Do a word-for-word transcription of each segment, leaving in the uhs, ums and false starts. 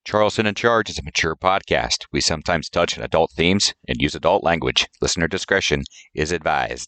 Charleston in Charge is a mature podcast. We sometimes touch on adult themes and use adult language. Listener discretion is advised.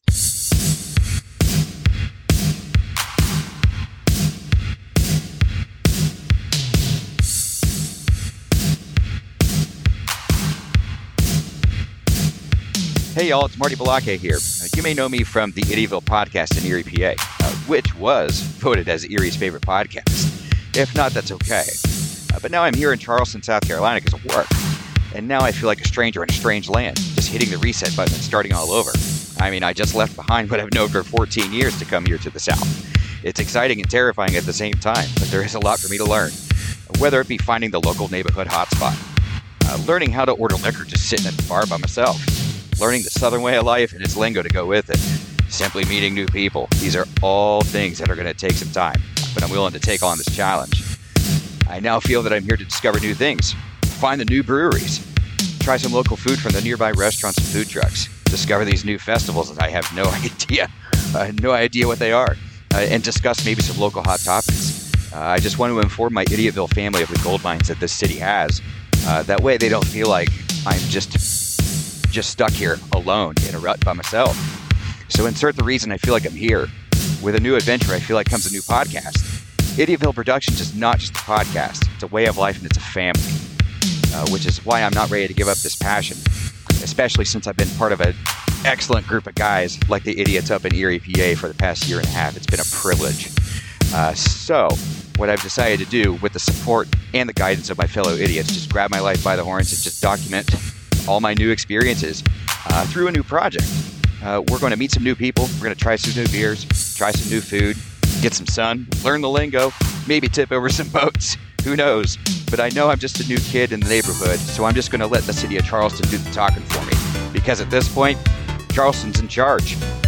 Hey y'all, it's Marty Balake here. Uh, you may know me from the Eddyville podcast in Erie, P A, uh, which was voted as Erie's favorite podcast. If not, that's okay. Uh, but now I'm here in Charleston, South Carolina because of work. And now I feel like a stranger in a strange land, just hitting the reset button and starting all over. I mean, I just left behind what I've known for fourteen years to come here to the South. It's exciting and terrifying at the same time, but there is a lot for me to learn. Whether it be finding the local neighborhood hotspot, uh, learning how to order liquor just sitting at the bar by myself, learning the Southern way of life and its lingo to go with it, simply meeting new people. These are all things that are going to take some time, but I'm willing to take on this challenge. I now feel that I'm here to discover new things, find the new breweries, try some local food from the nearby restaurants and food trucks, discover these new festivals that I have no idea, uh, no idea what they are, uh, and discuss maybe some local hot topics. Uh, I just want to inform my Idiottville family of the gold mines that this city has. Uh, that way they don't feel like I'm just, just stuck here alone in a rut by myself. So insert the reason I feel like I'm here. With a new adventure, I feel like comes a new podcast. Idiottville Productions is not just a podcast. It's a way of life and it's a family, uh, which is why I'm not ready to give up this passion, especially since I've been part of an excellent group of guys like the idiots up in Erie, P A for the past year and a half. It's been a privilege. Uh, so what I've decided to do with the support and the guidance of my fellow idiots, just grab my life by the horns and just document all my new experiences uh, through a new project. Uh, we're going to meet some new people. We're going to try some new beers, try some new food, get some sun, learn the lingo, maybe tip over some boats. Who knows? But I know I'm just a new kid in the neighborhood, so I'm just going to let the city of Charleston do the talking for me. Because at this point, Charleston's in charge.